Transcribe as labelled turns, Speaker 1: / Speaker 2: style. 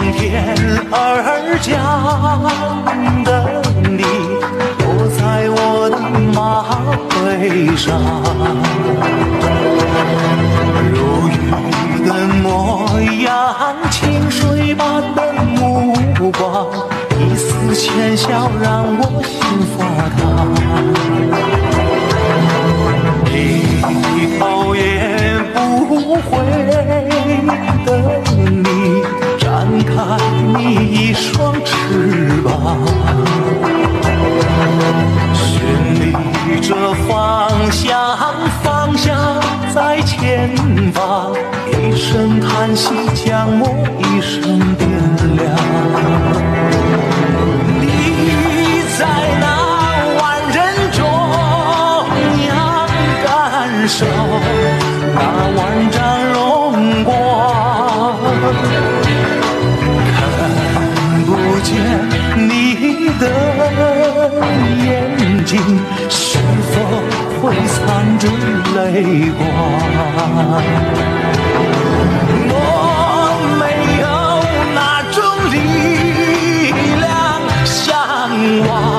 Speaker 1: 天而降的你，落在我的马背上，如玉的模样，清水般的目光，一丝浅笑让我心发烫。低头也不回的你，展开你一双翅膀，寻觅着方向，方向在前方，一声叹息将我一生点亮。你在那万人中央感受那万丈荣光，看不见你的眼睛是否会藏着泪光。我没有那种力量向往